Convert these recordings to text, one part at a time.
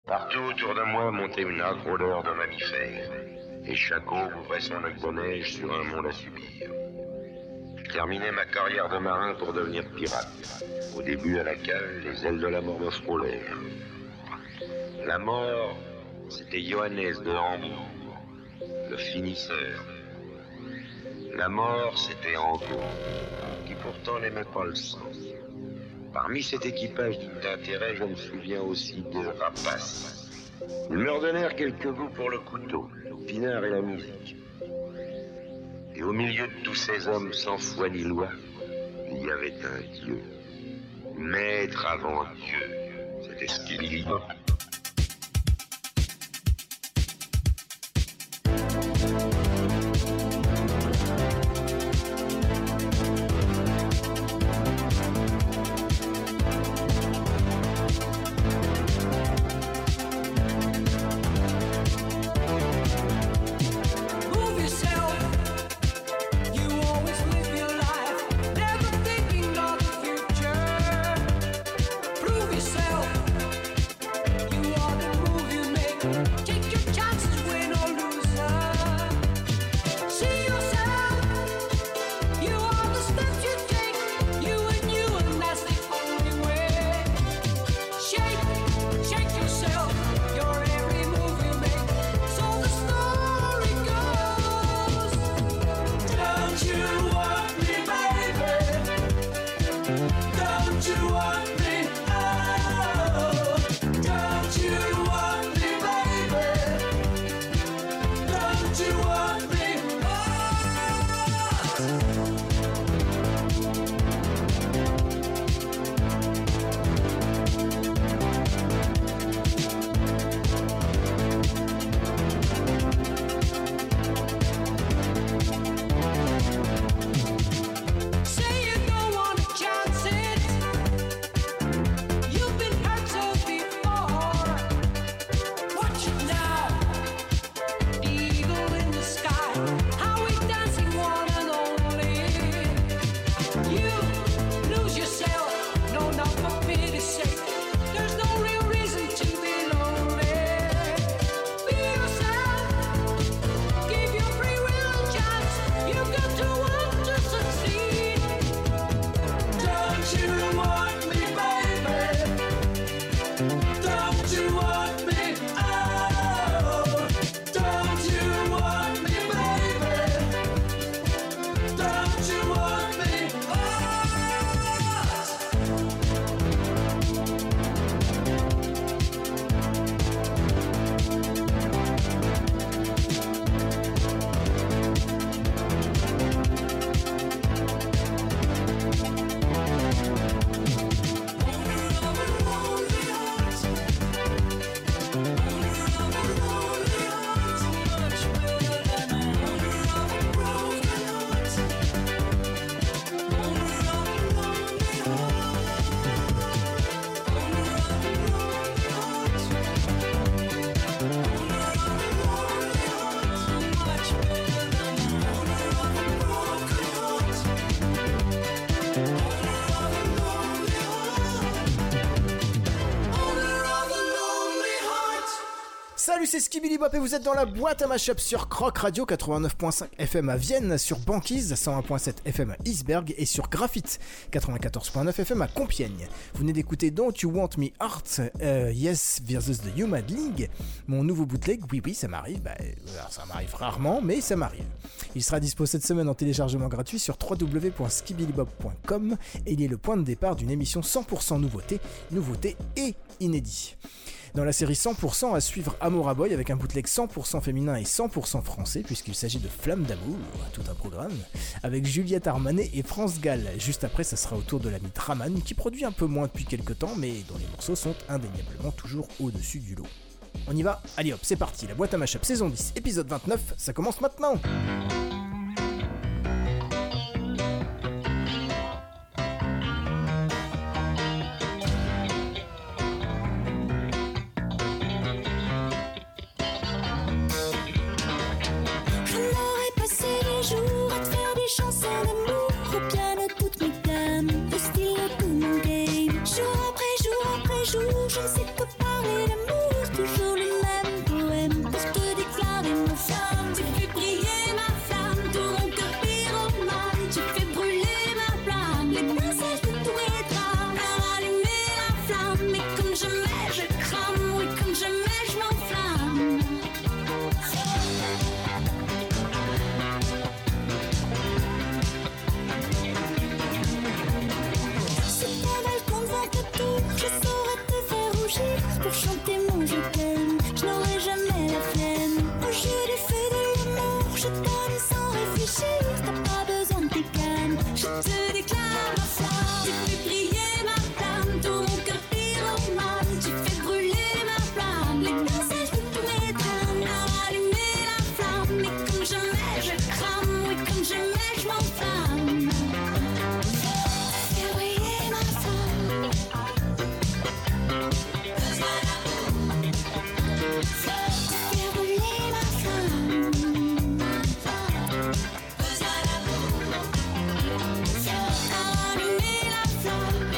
Partout autour de moi montait une âcre odeur de mammifères, et chaque eau ouvrait son lac de neige sur un monde à subir. Je terminais ma carrière de marin pour devenir pirate. Au début, à la cale, les ailes de la mort me frôlèrent. La mort, c'était Johannes de Hambourg, le finisseur. La mort, c'était Angot, qui pourtant n'aimait pas le sang. Parmi cet équipage digne d'intérêt, je me souviens aussi de Rapace. Ils me redonnèrent quelques goûts pour le couteau, le pinard et la musique. Et au milieu de tous ces hommes sans foi ni loi, il y avait un Dieu. Maître avant Dieu. C'était Skibidi Bop. Salut, c'est Skibidi Bop et vous êtes dans la boîte à mashup sur Croc Radio 89.5 FM à Vienne, sur Banquise 101.7 FM à Isberg et sur Graphite 94.9 FM à Compiègne. Vous venez d'écouter Don't You Want Me Heart, Yes vs The Human League, mon nouveau bootleg. Oui, ça m'arrive. Alors ça m'arrive rarement, mais ça m'arrive. Il sera dispo cette semaine en téléchargement gratuit sur www.skibidibop.com et il est le point de départ d'une émission 100% nouveauté et inédit. Dans la série 100% à suivre Amora Boy avec un bootleg 100% féminin et 100% français puisqu'il s'agit de Flamme d'amour, tout un programme, avec Juliette Armanet et France Gall. Juste après, ça sera au tour de l'ami Traman qui produit un peu moins depuis quelques temps mais dont les morceaux sont indéniablement toujours au-dessus du lot. On y va ? Allez hop, c'est parti, la boîte à mashup saison 10, épisode 29, ça commence maintenant. Jour après jour, je ne sais que parler d'amour. je t'aime, je n'aurai jamais la flemme. Quand je lui fais de l'amour, je donne sans réfléchir. T'as pas besoin de tes cannes, je te déclare ma flamme. Tu fais briller ma flamme, tout mon cœur pyromane. Tu fais brûler ma flamme, l'étincelle de tous mes drames. Allumer la flamme, et comme jamais je crame, oui comme jamais je m'enflamme. Fais briller ma flamme. Fais brûler ma flamme. Allumer la flamme.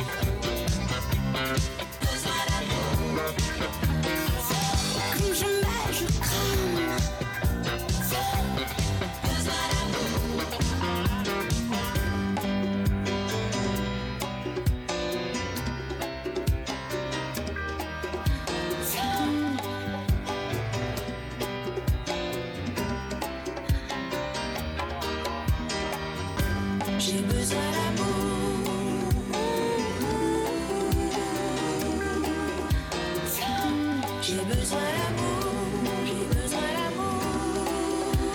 Comme jamais je crame. J'ai besoin d'amour. J'ai besoin d'amour. J'ai besoin d'amour.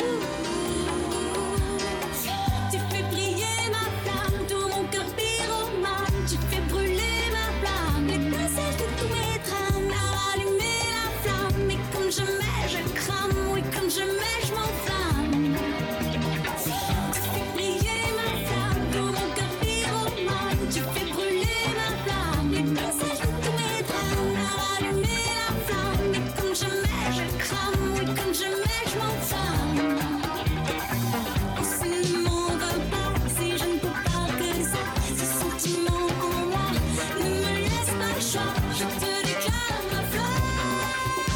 Tu fais briller ma flamme, tout mon cœur pyromane. Tu fais brûler ma flamme, l'étincelle de tous mes drames. Allumer la flamme, et comme jamais je crame, oui comme jamais je m'enflamme. Tu fais briller ma flamme, tout mon cœur pyromane. Tu fais brûler ma flamme, l'étincelle de tous mes drames. Allumer la flamme, et comme jamais je crame, oui comme jamais je m'enflamme. Si ne m'en veux pas, si je ne peux pas que ça, ce sentiment en moi ne me laisse pas le choix. Je te déclare ma flamme.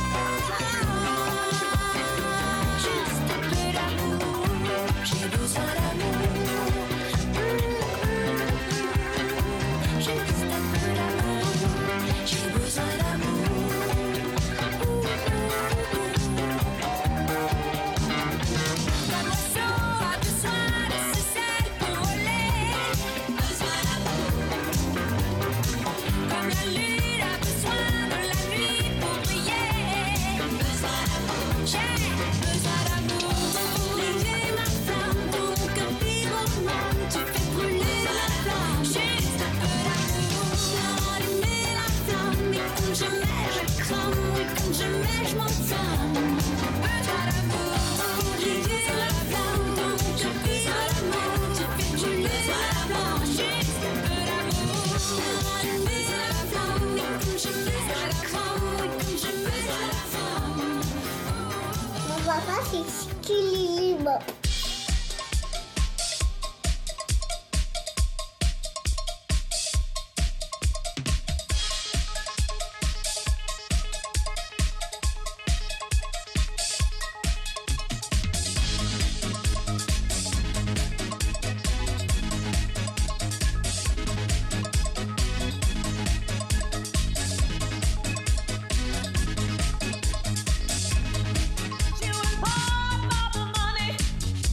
Juste un peu d'amour, j'ai besoin d'amour. Juste un peu d'amour, j'ai besoin d'amour. Comme l'oiseau a besoin de ses ailes pour voler. Besoin d'amour. Comme la lune a besoin de la nuit pour briller. Besoin d'amour. J'ai besoin d'amour. Pour briller ma flamme, tout mon cœur pyromane. Tu fais brûler la flamme. Juste un peu d'amour. Allumer la flamme, et comme jamais je crame, oui comme jamais je m'enflamme. Besoin d'amour. Pour briller la flamme, tout mon cœur pyromane. Tu fais brûler la flamme. Juste un peu d'amour. Allumer la flamme, et comme jamais je crame, oui comme jamais je m'enflamme. Mon papa, c'est Skilly Bop. You and Paul for the money.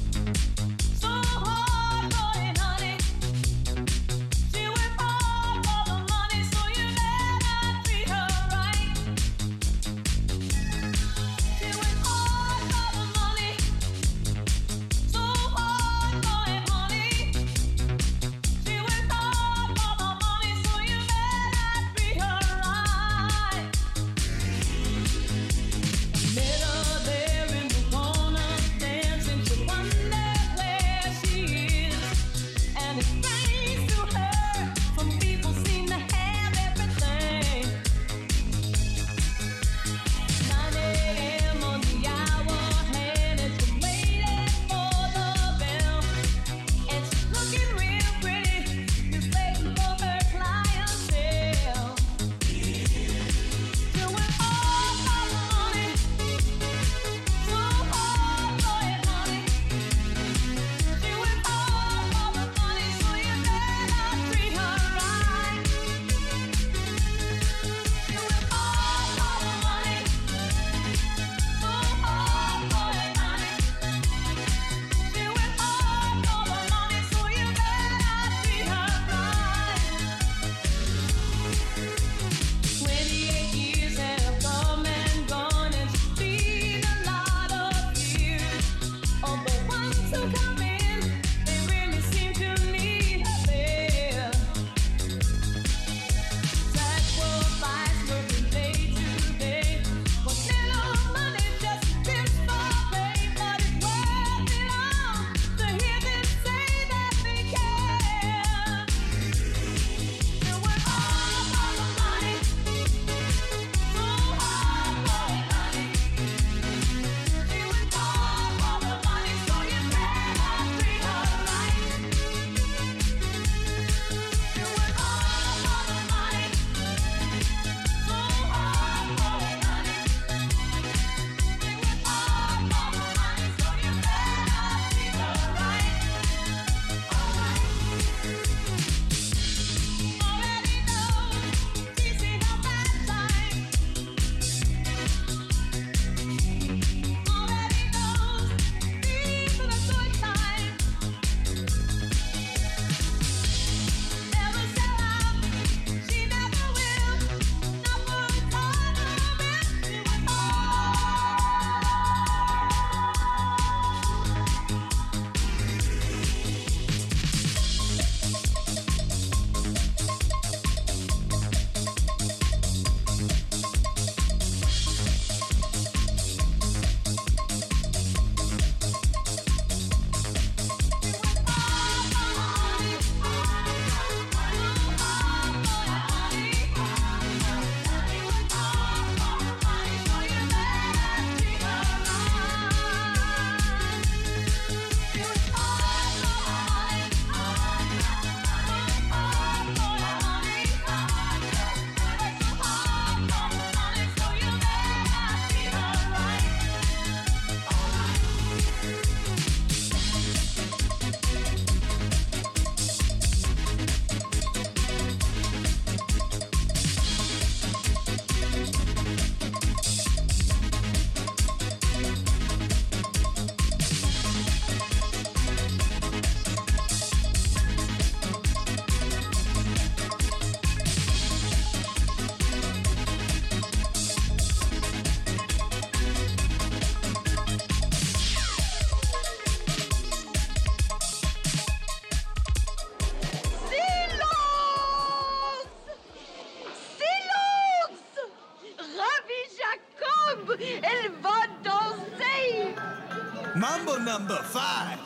vie Jacob, elle va danser. Mambo number 5.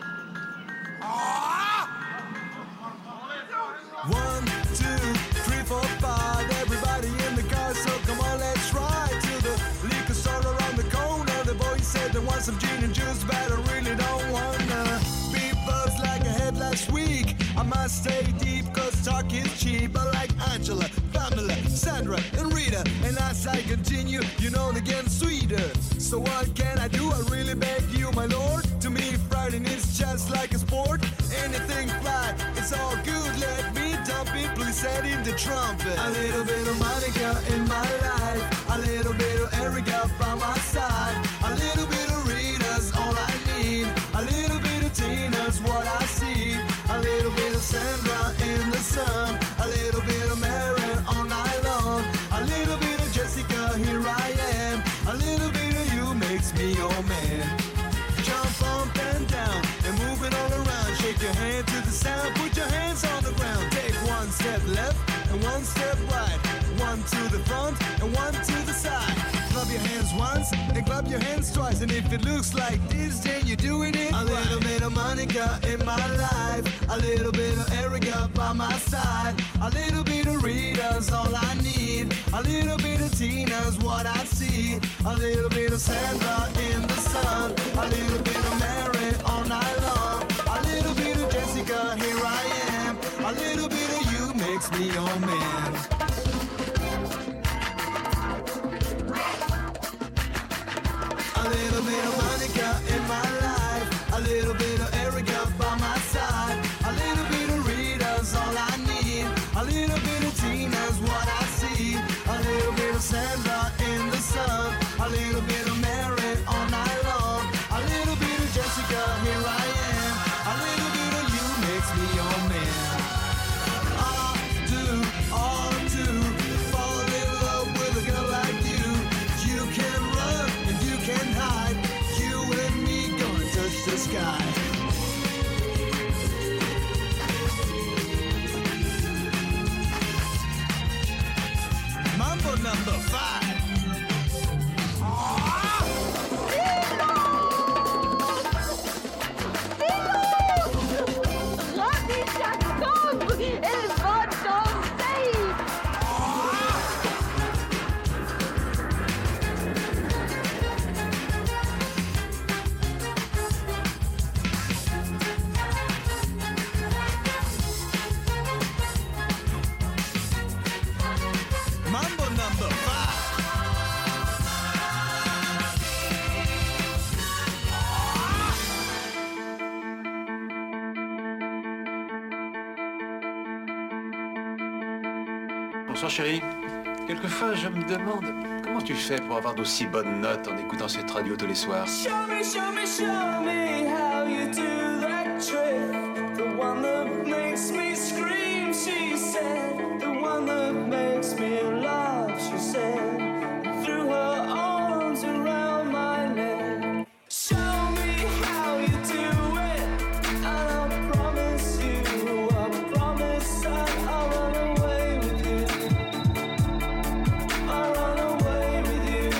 1, 2, 3, 4, 5. Everybody in the car, so come on, let's ride to the liquor store around the corner. The boys said they want some gin and juice, but I really don't wanna be buzzed like I had last week. I must stay deep, cause talk is cheap. I like Angela, Pamela, Sandra, and Rita. And as I continue, you know they get sweeter. So what can I do? I really beg you, my lord. To me, Friday is just like a sport. Anything fly, it's all good. Let me dump it, please set in the trumpet. A little bit of Monica in my life, a little bit of Erica by my side, a little bit of Rita's all I need, a little bit of Tina's what I see, a little bit of Sandra in the sun, a little bit of Mary all night long, a little bit of Jessica, here I am, a little bit of you makes me your man. Jump up and down and move it all around. Shake your hand to the sound, put your hands on the ground. Take one step left and one step right, one to the front and one to the side. Clap your hands once and clap your hands twice. And if it looks like this, then you're doing it right. A little bit of Monica in my life, a little bit of Erica by my side, a little bit of Rita's all I need, a little bit of Tina's what I see, a little bit of Sandra in the sun, a little bit of Mary all night long, a little bit of Jessica, here I am, a little bit of you makes me your man. A little bit of Monica in my life, a little bit of Erica by my side, a little bit of Rita's all I need, a little bit of Tina's what I see, a little bit of Sandra in the sun, a little bit of Mary all night long, a little bit of Jessica, here I am, a little bit of you makes me your man. All to fall in love with a girl like you. You can run and you can hide, you and me gonna touch the sky. Mambo number 5. La vie Jacob, elle va danser. Mambo number 5. Bonsoir chérie. Quelquefois je me demande comment tu fais pour avoir d'aussi bonnes notes en écoutant cette radio tous les soirs. Show me how you do that trick. The one that makes me scream, she said. The one that makes me laugh, she said. Threw her arms around my neck. Show me how you do it, and I promise that I'll run away with you. I'll run away with you.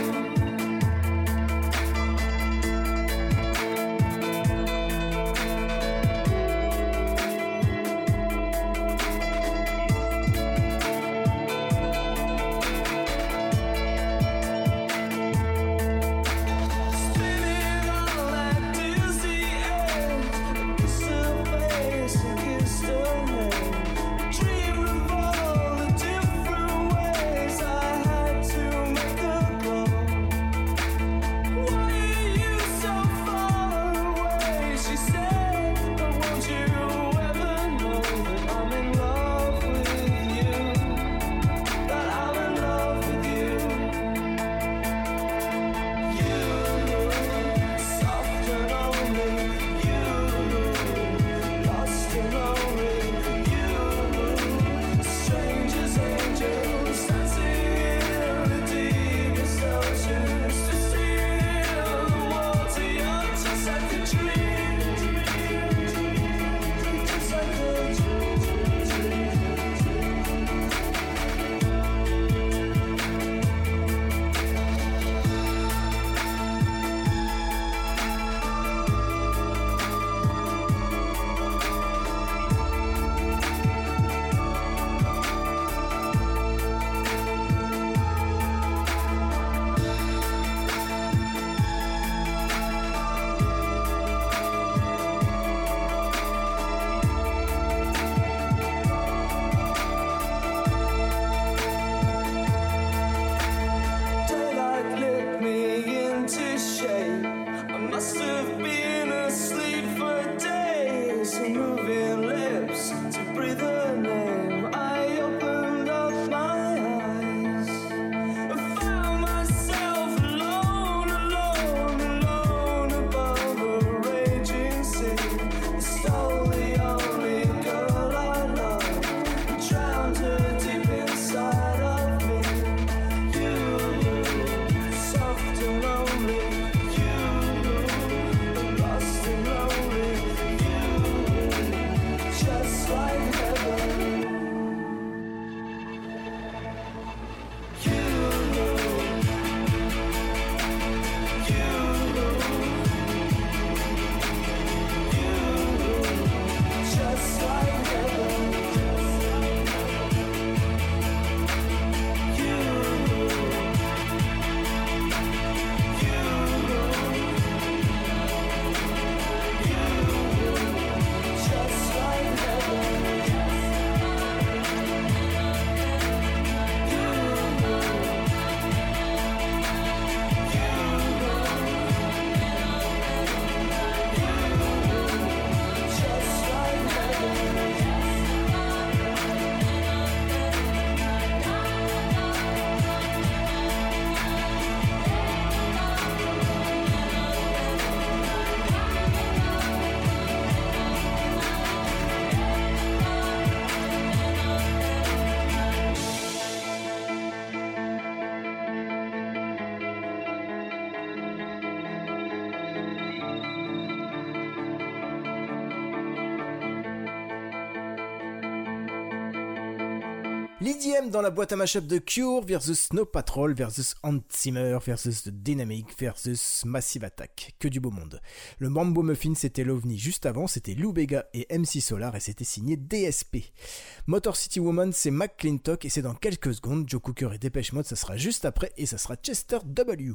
L'EDM dans la boîte à mashup de Cure versus Snow Patrol versus Hans Zimmer versus The Dynamic versus Massive Attack. Que du beau monde. Le Mambo Muffin c'était l'OVNI juste avant, c'était Lou Bega et MC Solar et c'était signé DSP. Motor City Woman c'est McClintock et c'est dans quelques secondes. Joe Cooker et Dépêche Mode ça sera juste après et ça sera Chester W.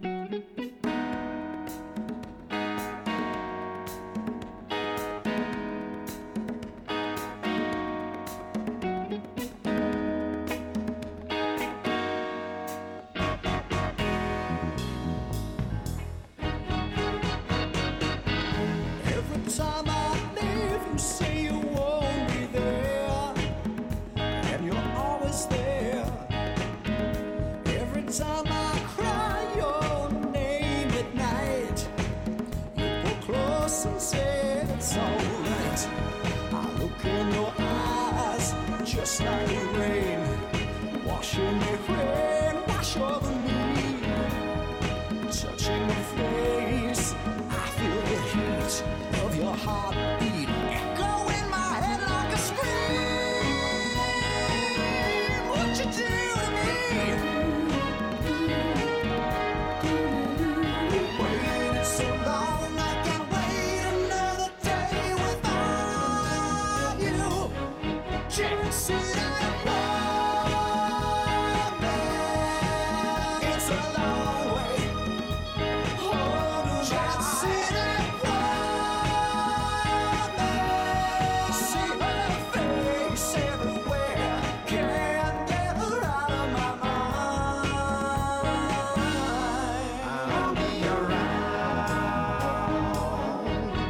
Just like rain, washing me clean, wash over me, touching my face. I feel the heat of your heartbeat echo in my head like a scream. What you do to me? Waited so long, I can't wait another day without you. Chance it out, it's a long way. Hold on, chance it out, see her face everywhere. Can't get her out of my mind. I'll be around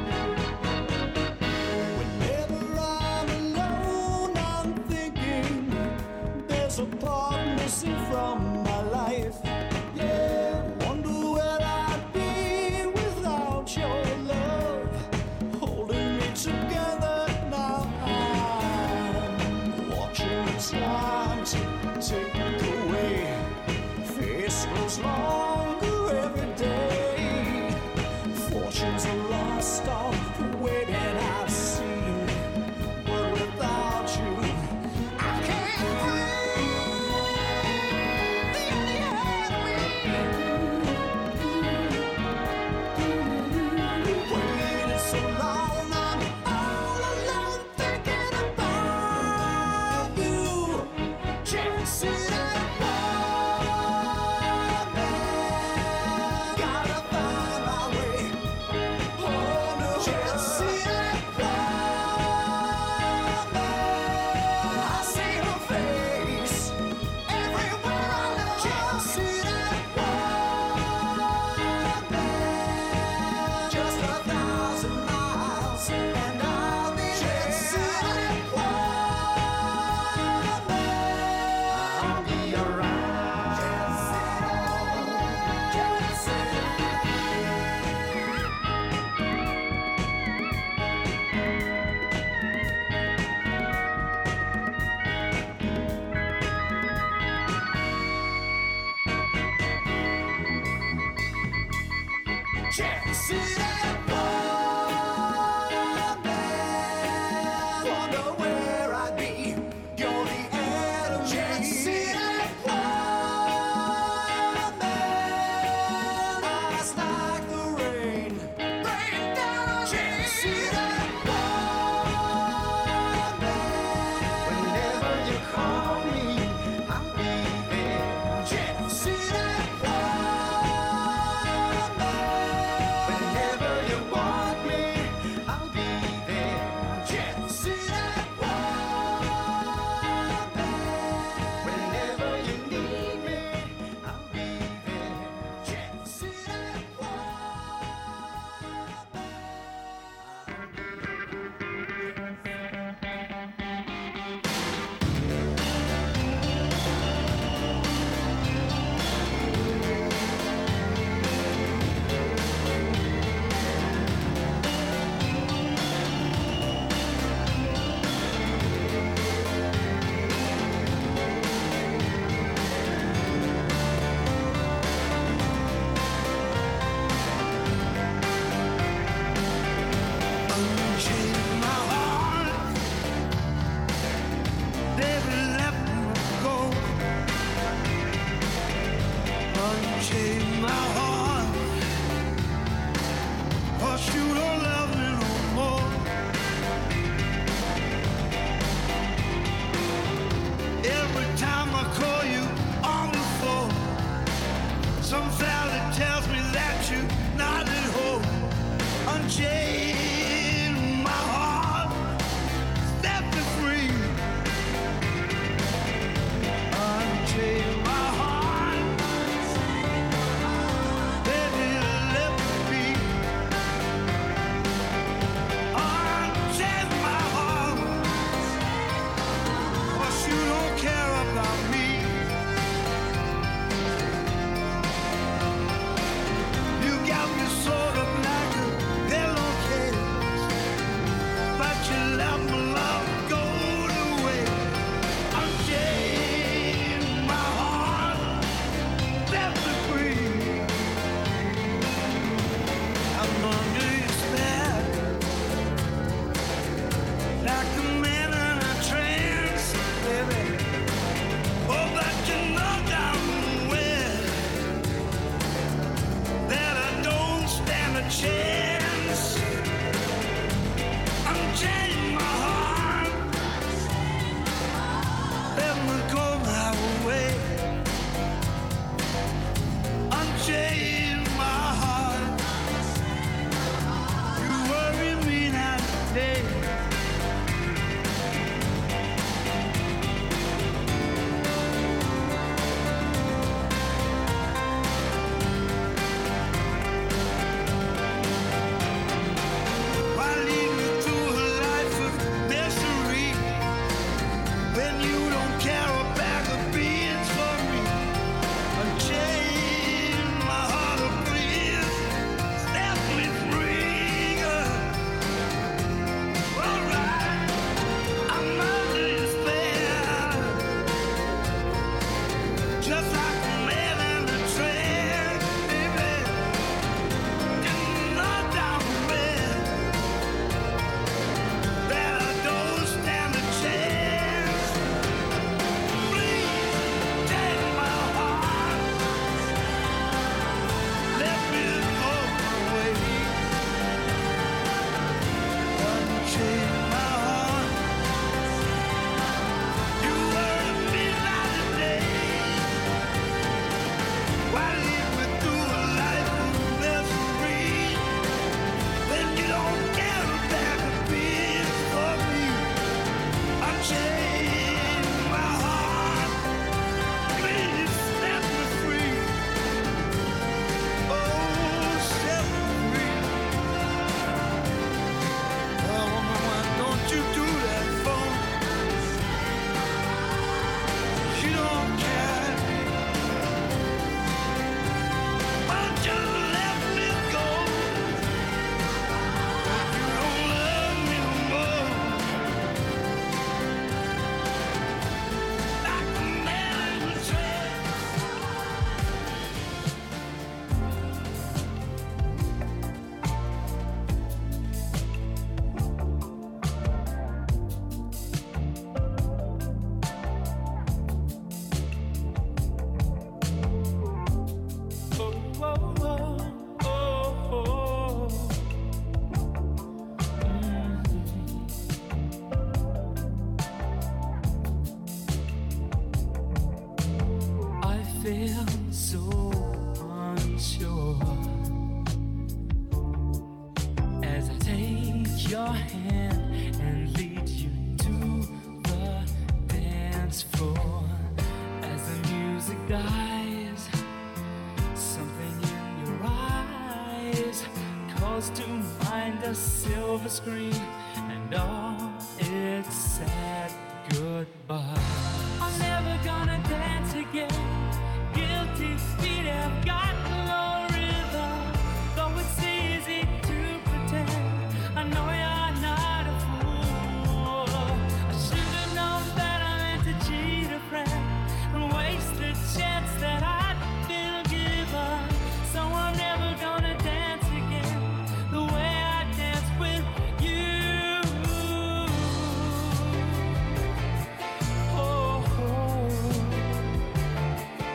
whenever I'm alone. I'm thinking there's a part missing from my life. Yeah, wonder where I'd be without your love holding me together now. I'm watching the time take away. Face grows longer every day. Fortunes are lost on the way that I've seen. But without you, I can't breathe. The only air we waited so long, I'm all alone thinking about you. Chance it out, gotta find my way. Oh no, chance it out, I see her face everywhere I look. Chance it out, just 1,000 miles and I'll be there. Chance it out, I'll be around. Chance it out, chance it chance it out, man. Wonder where I'd be. You're the enemy. Chance it out, man. Eyes like the rain, rain down. Chance it out, man. Whenever you call me, I'll be there. Chance it out, man. Whenever you want. you not at home. Unchain my heart, set me free. Unchain my heart, baby, let me be. Unchain my heart, 'cause you don't care about me. You got me sort of like a pillowcase, but you let my love go to waste. Unchain my heart, set me free. I'm under your spell, like a man in a trance, baby. Oh, but you know damn well that I don't stand a chance. Unchain my heart, let me go my way. Unchain my heart, you worry me night and day. Why lead me through a life of misery when you don't care a bag of beans for me? Unchain my heart, oh please, set me free, girl. Alright, I'm under your spell, just like a man in a trance, baby. You know damn well that I don't stand a chance. Please take my heart, let me go away. Unchain my heart, you worry me night and day. Why lead me through a life of misery when you don't care a bag of beans for me? Unchain my heart, please set me free. Oh, set me free. Oh, mama, don't you do that for me. You don't care. Why don't you let me go? You don't love me no more. Like a man in a trance. I feel so unsure as I take your hand and lead you to the dance floor. As the music dies, something in your eyes calls to mind a silver screen and all its sad goodbye. I'm never gonna dance again. Guilty feet have got no rhythm. Though it's easy to pretend, I know you're not a fool. I should have known that I meant to cheat a friend and waste the chance that I'd been given. So I'm never gonna dance again the way I danced with you. Oh, oh.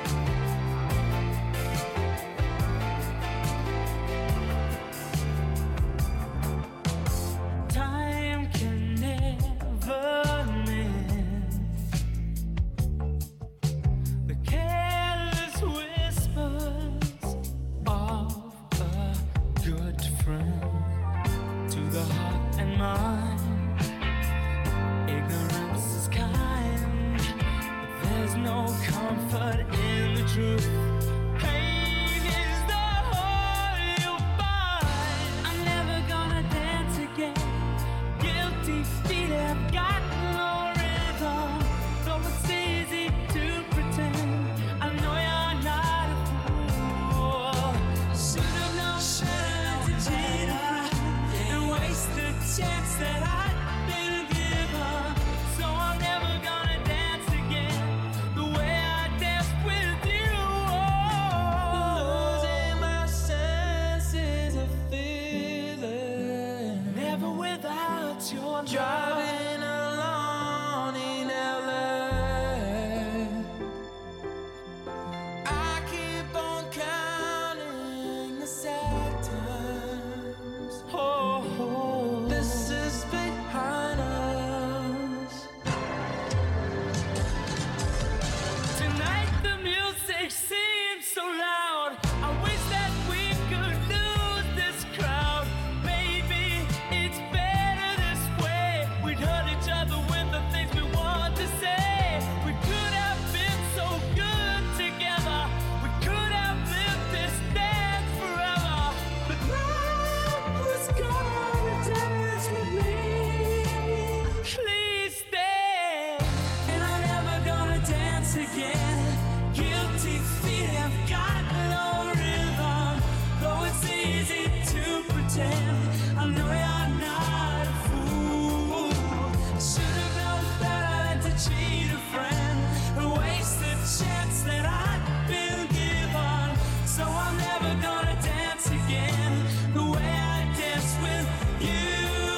never gonna dance again the way I danced with you.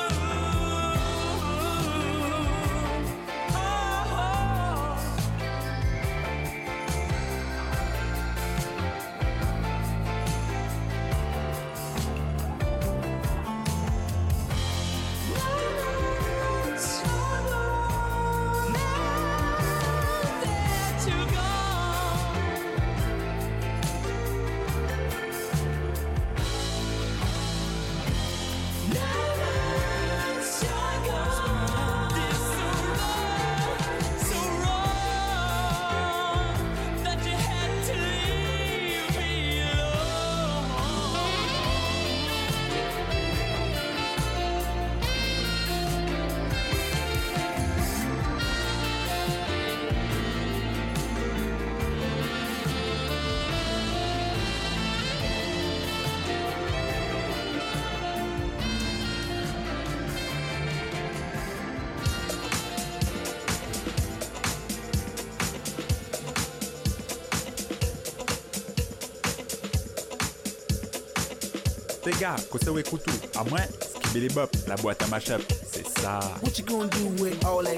Les gars, qu'est-ce que écoute tout? À moins, skibidi bop, la boîte à mashup, c'est ça. What you gonna do with all that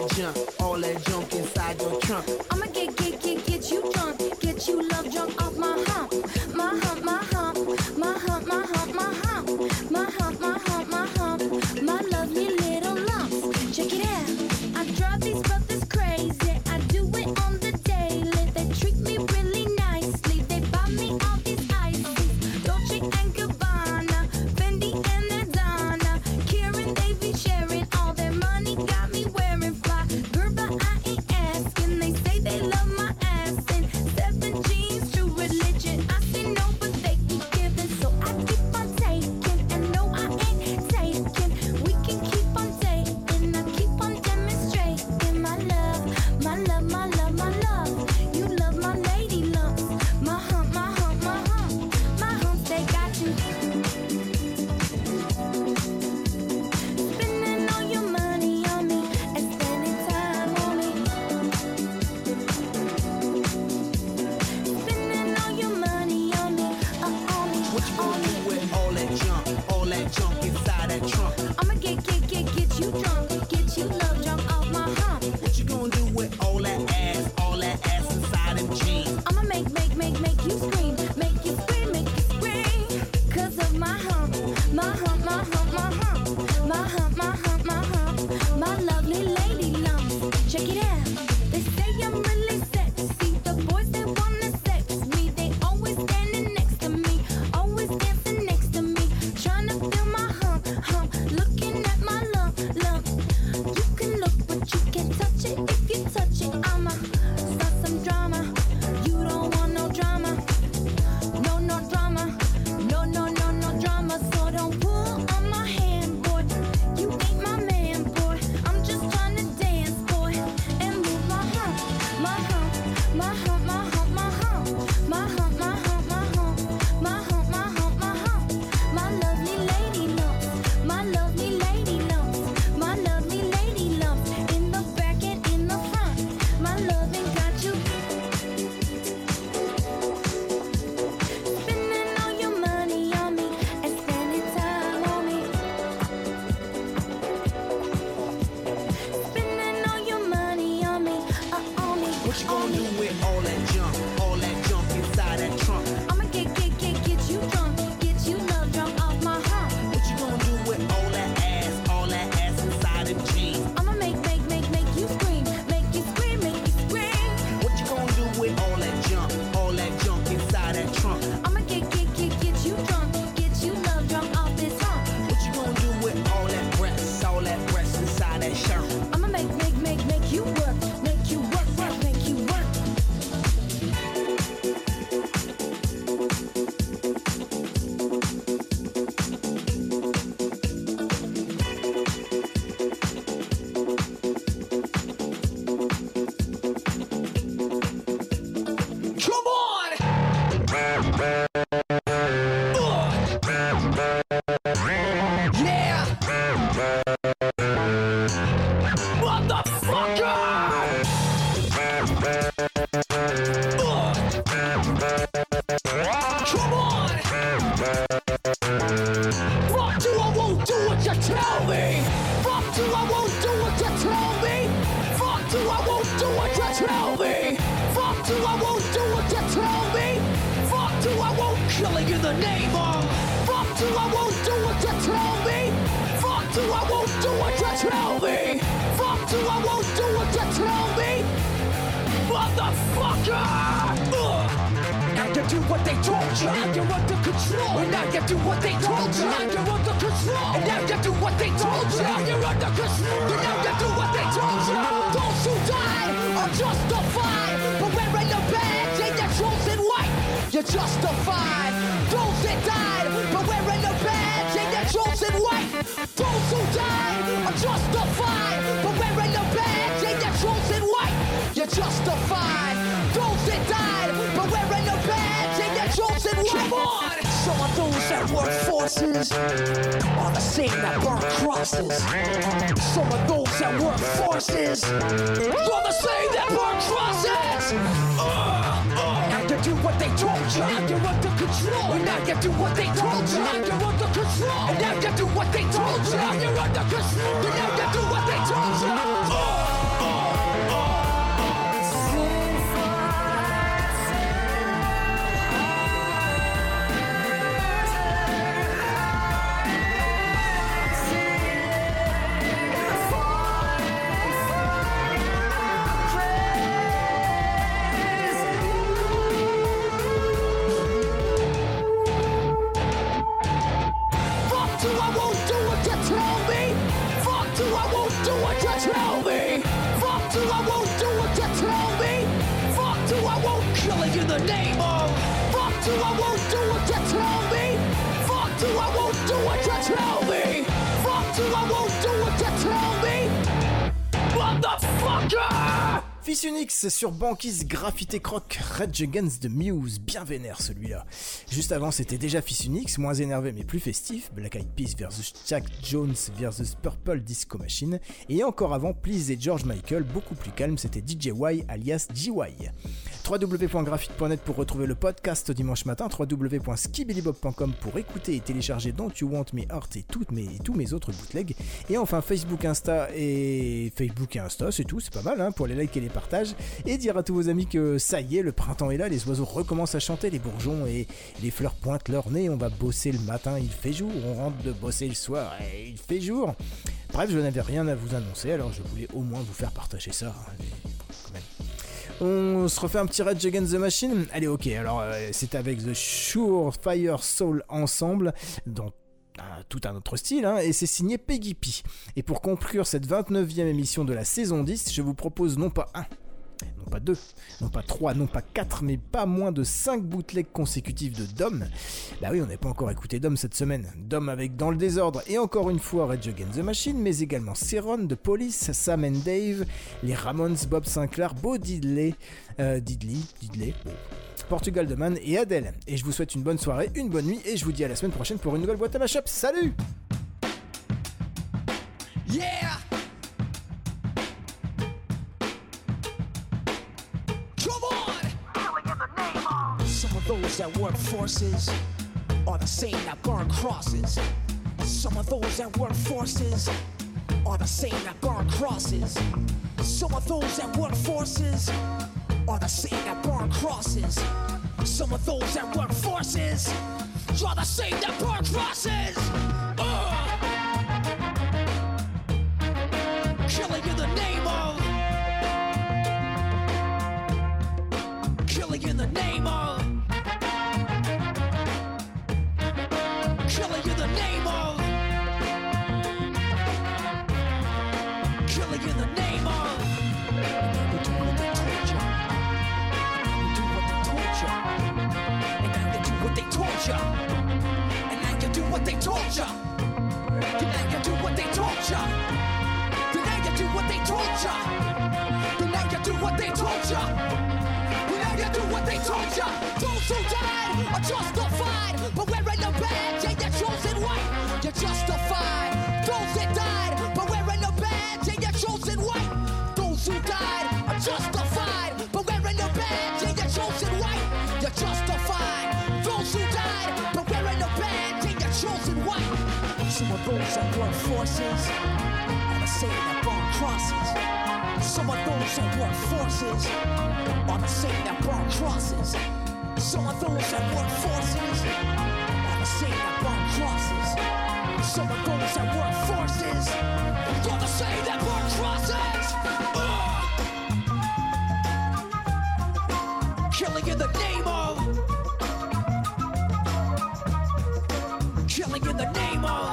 junk inside your trunk? I'ma get you drunk, get you love drunk off my hump, my hump, my hump, my hump, my hump, my hump, my hump, my hump, my hump, my lovely little lumps. Check it out, I drive these brothers crazy, I do it on the daily. They treat me really nicely, they buy me all these ices, Dolce and Gabbana, Fendi and Adana, Karen, they be sharing all their money, got me wearing fly. Girl, but I ain't asking, they say they love my ass and 7 jeans, true religion. I say no, but they keep giving, so I keep on taking. And no, I ain't taking. We can keep on dating. I keep on demonstrating my love, my love, my love, my love. You love my lady lumps, my hump, my hump, my hump, my hump. They got you spending all your money on me and spending time on me. Spending all your money on me, on me, What you on gonna me. do with all that junk inside that trunk? I'ma get you drunk, get you love drunk off my hump. What you gonna do with all that ass inside them jeans? I'ma make you scream, make you scream, cause of my hump, my hump, my hump, my hump, my hump, my hump, my hump, my lovely lady lumps. Check it out, they say I'm really sexy, the boys they wanna sex me, they always standing next to me, always dancing next to me, trying to feel my hump, hump, Fuck you, I won't do what you tell me. Fuck you, I won't do what you tell me. Fuck you, I won't do what you tell me. Fuck you, I won't do what you tell me. Fuck you, I won't kill you in the name of. Fuck you, I won't do what you tell me. Fuck you, I won't do what you tell me. Fuck you, I won't do what you tell me. Motherfucker! Now you do what they told you. Now you're under control. And now you do what they told you. Now you're under control. And now you do what they told you. Now you're under control. And now you do what they told you. Those who died are justified, but wearing the badge and you're chosen white. You're justified. Those that died, but wearing the badge and you're chosen white. Those who died are justified, but wearing the badge and you're chosen white. You're justified. Those that died, but wearing the badge and you're chosen white. Come on! Some of those that work forces are the same that burn crosses. Some of those that work forces are the same that burn crosses. Now you do what they told you. Now you're under control. And now you do what they told you. Now you're under control. And now you do what they told you. Now you're under control. And now you do what they told you. In the name of fuck you, I won't do what you tell me. Fuck you, I won't do what you tell me. Fuck you, I won't do what you tell me. Motherfucker! Fils Unix sur Banquise Graffiti Croc, Rage Against the Muse, bien vénère celui-là. Juste avant c'était déjà Fils Unix, moins énervé mais plus festif, Black Eyed Peas vs Jack Jones vs Purple Disco Machine, et encore avant Please et George Michael, beaucoup plus calme, c'était DJ Y alias GY. www.graphite.net pour retrouver le podcast dimanche matin, www.skibillybob.com pour écouter et télécharger Don't You Want Me Heart et tous mes autres bootlegs, et enfin Facebook et Insta, c'est tout, c'est pas mal hein, pour les likes et les partages, et dire à tous vos amis que ça y est, le printemps est là, les oiseaux recommencent à chanter, les bourgeons et les fleurs pointent leur nez, on va bosser le matin, il fait jour, on rentre de bosser le soir, et il fait jour. Bref, je n'avais rien à vous annoncer, alors je voulais au moins vous faire partager ça, quand même. On se refait un petit Rage Against the Machine. Allez, ok, alors c'est avec The Surefire Soul ensemble, dans tout un autre style, hein, et c'est signé Peggy P. Et pour conclure cette 29e émission de la saison 10, je vous propose non pas 1, non pas 2, non pas 3, non pas 4, mais pas moins de 5 bootlegs consécutifs de Dom. Bah oui, on n'a pas encore écouté Dom cette semaine. Dom avec Dans le désordre et encore une fois Rage Against the Machine, mais également Seron, The Police, Sam and Dave, les Ramones, Bob Sinclair, Bo Diddley, bon, Portugal de Man et Adele. Et je vous souhaite une bonne soirée, une bonne nuit, et je vous dis à la semaine prochaine pour une nouvelle boîte à mashup. Salut! Yeah! Come on! Some of those that work forces are the same that burn crosses. Some of those that work forces are the same that burn crosses. Some of those that work forces are the same that burn crosses. Some of those that work forces are the same that burn crosses. Killing in the name of. Killing in the name of. Killing in the name of. Killing in the name of. And now you do what they told you. And now you do what they told you. And now you do what they told you. And now you do what they told you. And now you do what they told you. Those who died are justified, but wearing the badge and you're chosen white. You're justified. Those that died, but wearing the badge and you're chosen white. Those who died are justified, but wearing the badge and you're chosen white. You're justified. Those who died, but wearing the badge. Some of those that work forces are the same that burn crosses. Some of those that work forces are the same that burn crosses. Some of those that work forces are the same that burn crosses. Some of those that work forces are the same that burn crosses. Killing in the name of. Killing in the name of.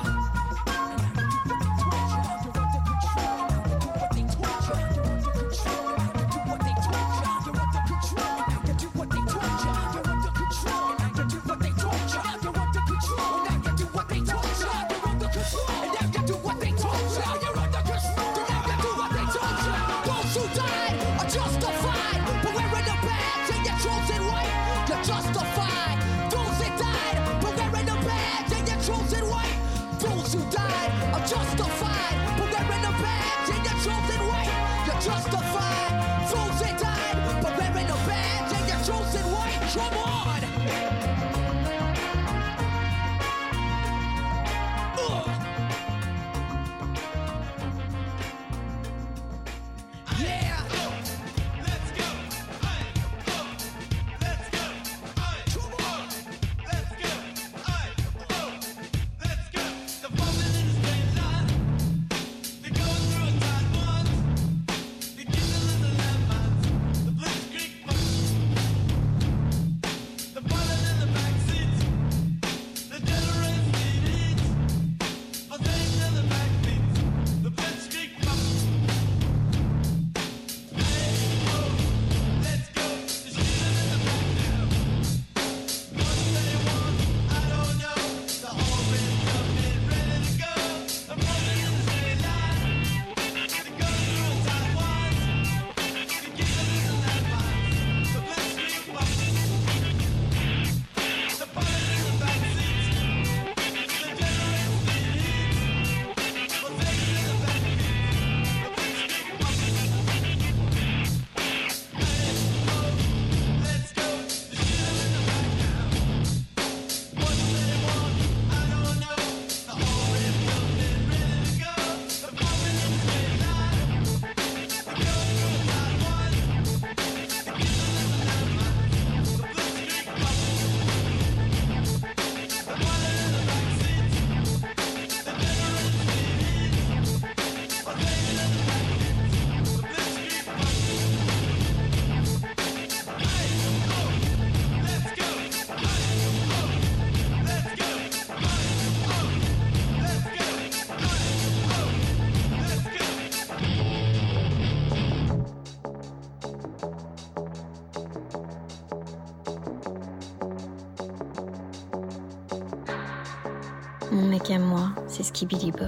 Mon mec à moi, c'est Skibidi Bop.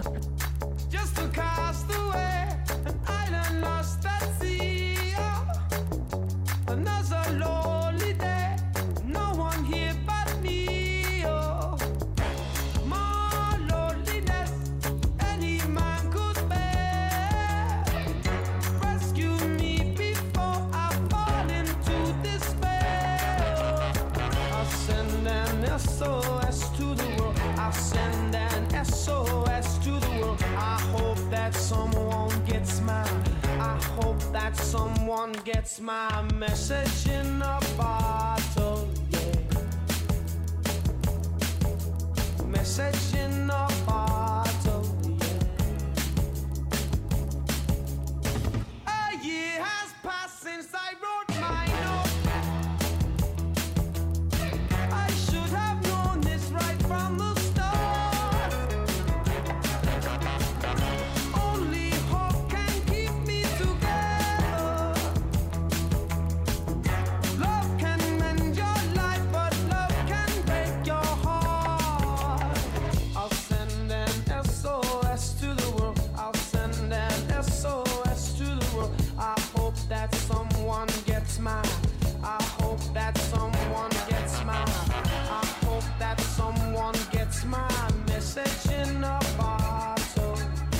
Just a castaway, an island lost at sea. Another lonely day, no one here but me. Oh, more loneliness any man could bear. Rescue me before I fall into despair. I'll send an SOS to the world. I'll send an SOS to the world. I hope that someone gets my message in a bottle, yeah. Message in a bottle, yeah. A year has passed since I wrote my note. I should have known this right from the start. Only hope can keep me together. Love can mend your life, but love can break your heart. I'll send an SOS to the world. I'll send an SOS to the world. I hope that someone gets mine. I hope that someone gets mine. I hope that someone gets my message in a bottle.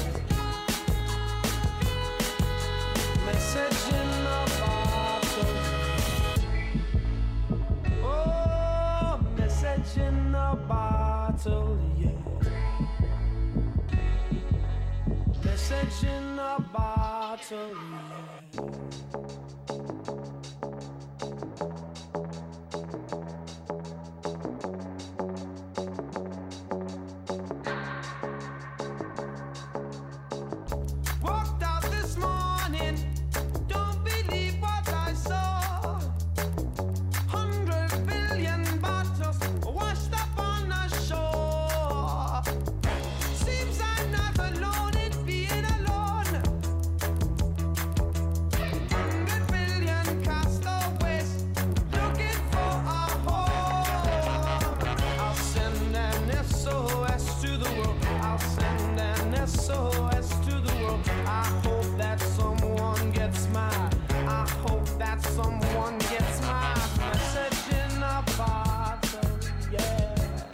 Message in a bottle. Oh, message in a bottle, yeah. message in a bottle. Walked out this morning, don't believe what I saw. 100 billion bottles washed up on the shore. Seems I'm not alone in being alone. 100 billion castaways looking for a home. I'll send an SOS to the world. I'll send an SOS to the world. I hope that someone gets mine. I hope that someone gets my message in a bottle, yeah.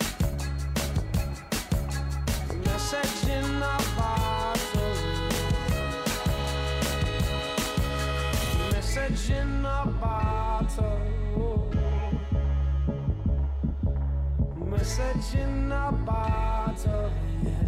Message in a bottle. Message in a bottle. Message in a bottle, yeah.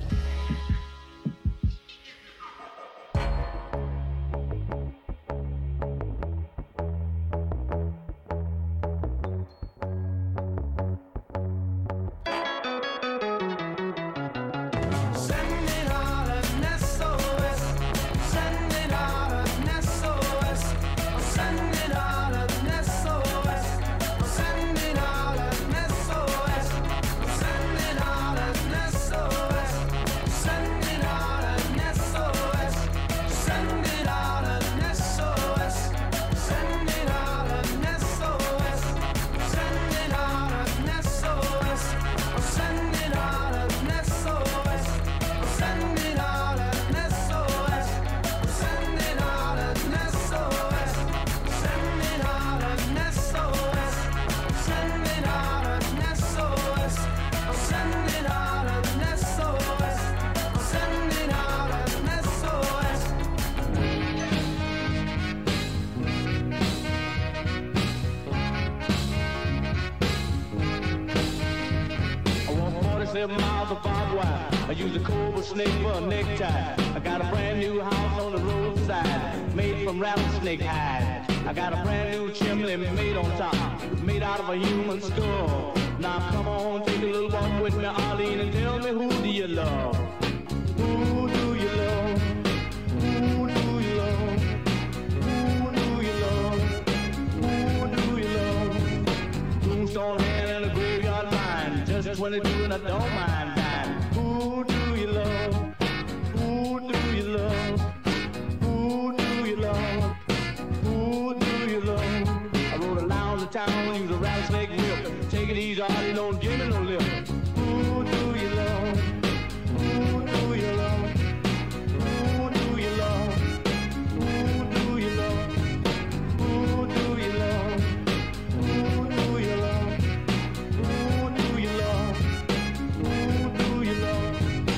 Sending out an SOS. Sending out an SOS. Sending out an SOS. Sending out an SOS. Sending out an SOS. Sending out an SOS. Sending out an SOS. Sending out an SOS. Sending out an SOS. Sending out an SOS. Sending out an SOS. Sending out an SOS. Sending out an SOS. Sending out an SOS. Sending out an SOS. Sending out an SOS. I walk 47 miles of barbed wire. I use a cobra snake for a necktie. I got a brand new house on the roadside, made from rattlesnake hide. I got a brand new chimney made on top, made out of a human skull. Now come on, take a little walk with me, Arlene, and tell me, who do you love? Who do you love? Who do you love? Who do you love? Who do you love? Tombstone hand and a graveyard line, just 22 and I don't mind dying. Who do you love? Who do you love? Who do you love? Who do you love? I rode around the town, use a rattlesnake whip. Take it easy, Arlie, don't give me no lip. Who do you love? Who do you love? Who do you love? Who do you love? Who do you love? Who do you love? Who do you love? Who do you love?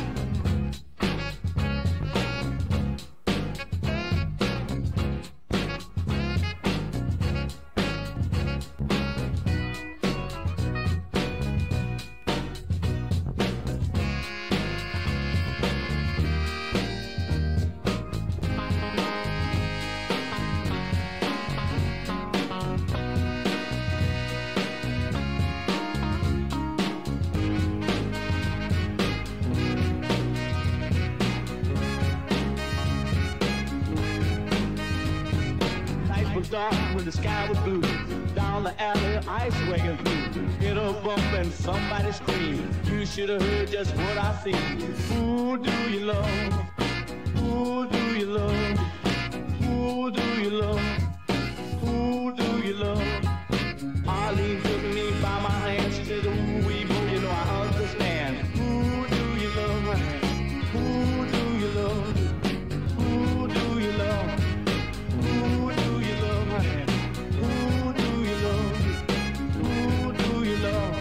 Was dark when the sky was blue. Down the alley, ice wagon through. Hit a bump and somebody screamed. You should have heard just what I seen. Who do you love? Who do you love? Who do you love? Who do you love? Arlene took me by my hand. She said, ooh, wee, boy, you know I understand. Who do you love? Who do you love? Who do you love? Who do you love? Who do you love? Who do you love?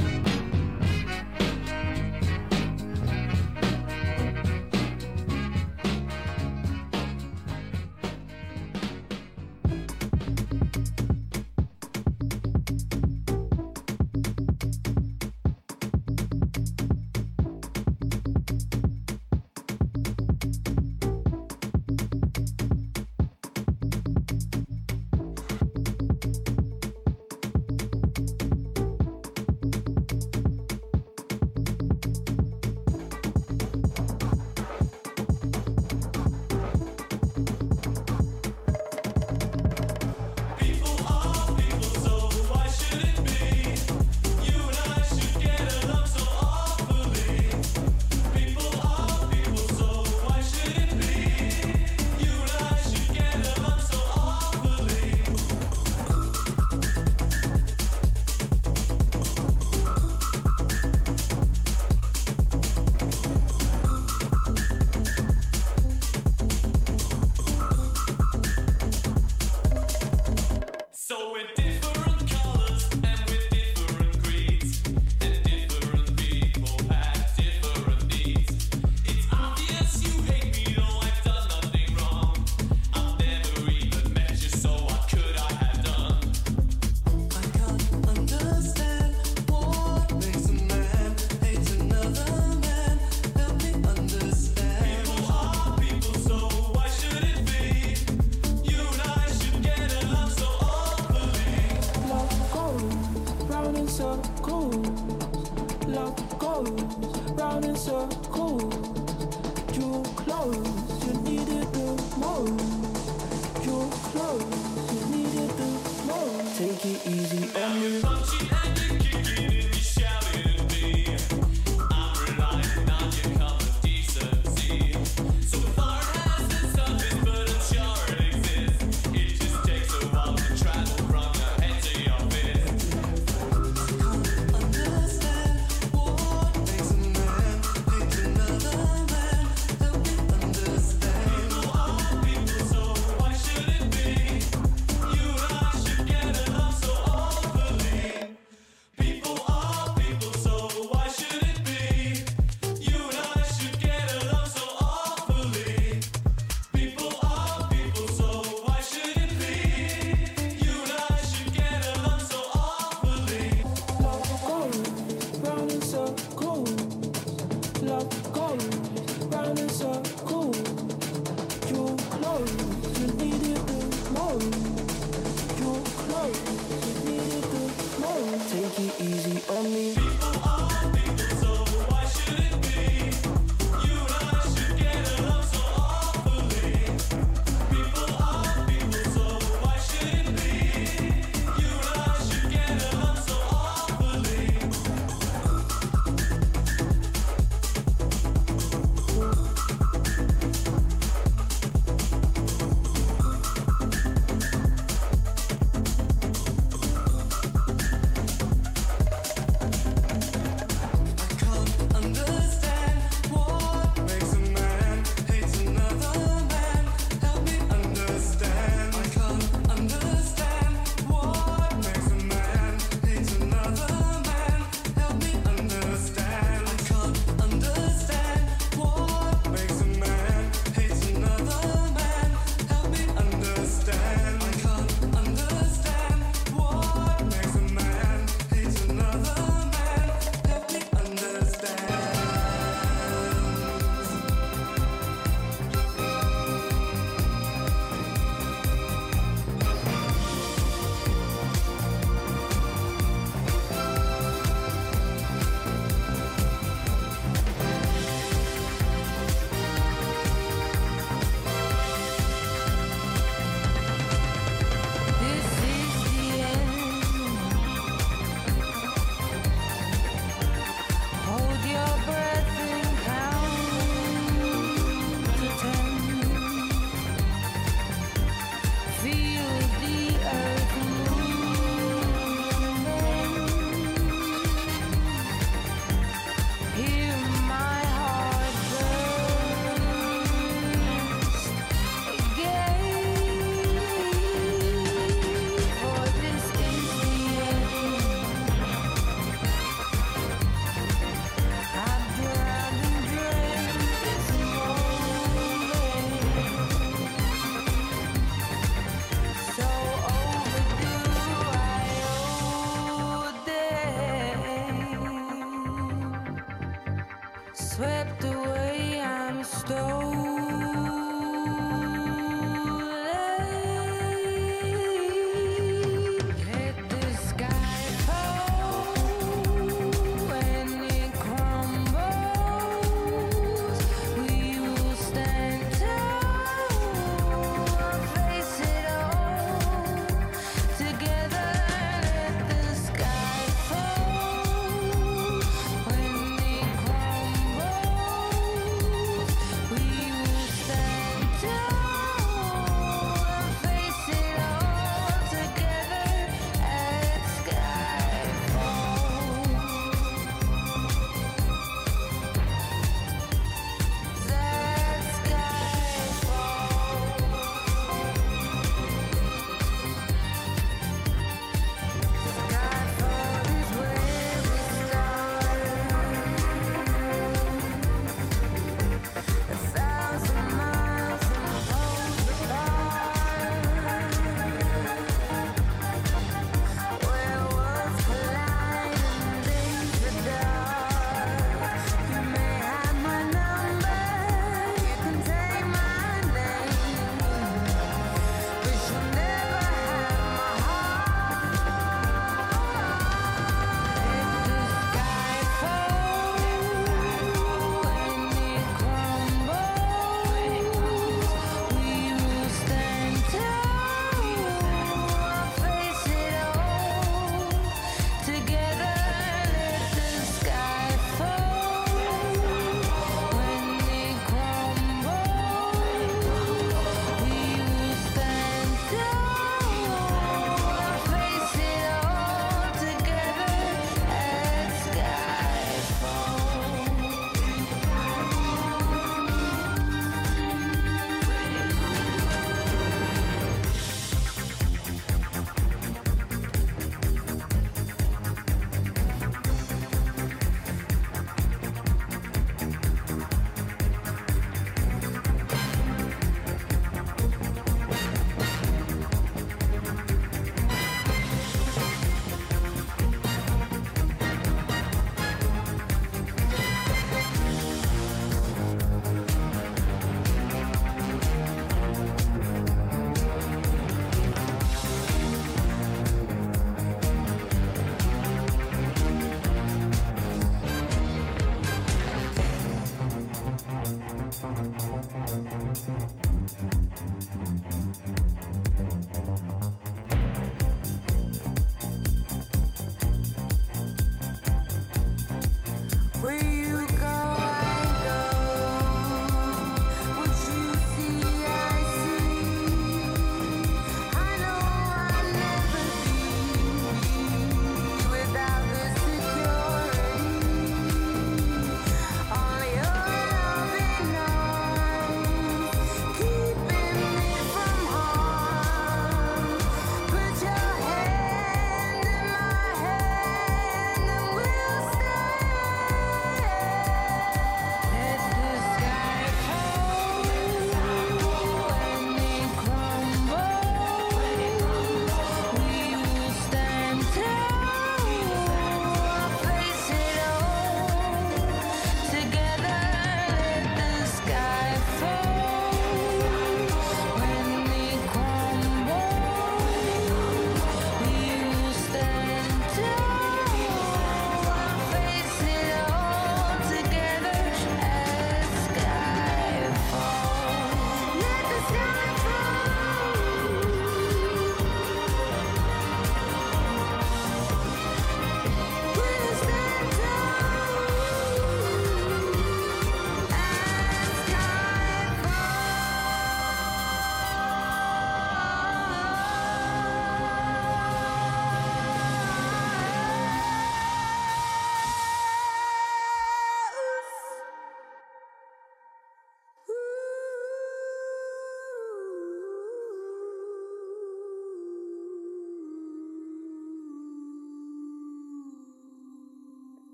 close, round in circles. You're close, you needed the most. You're close, you needed the most. Take it easy on me. Punching and you're kicking and you're shouting at me. I'm relying on your common decency. So far it hasn't surfaced, but I'm sure it exists. It just takes a while to travel from your head to your fist. Understand what makes a man hate another man. Help me understand. People are people, so why should it be? You and I should get along so awfully. People are people, so why should it be? You and I should get along so awfully. People are people, so why should it be? You and I should get along so awfully. Love goes round in circles. Love goes round in circles. You're close, you needed the most. You're close, you needed the most. Take it easy on me. People are people, so why should it be? You and I should get along so awfully. People are people, so why should it be? You and I should get along so awfully. Understand what makes a man hate another man. Help me understand. I can't understand what makes a man hate another man. Help me understand. I can't understand what makes a man hate another man. Help me understand. I can't understand what makes a man hate another man. Help me understand. This is the end. Hold your breath and count to 10. Feel the earth moving. Hear my heart burst again. For this is the end. I've drowned and dreamt this moment. So overdue, I owe them. Swept away, I'm stolen.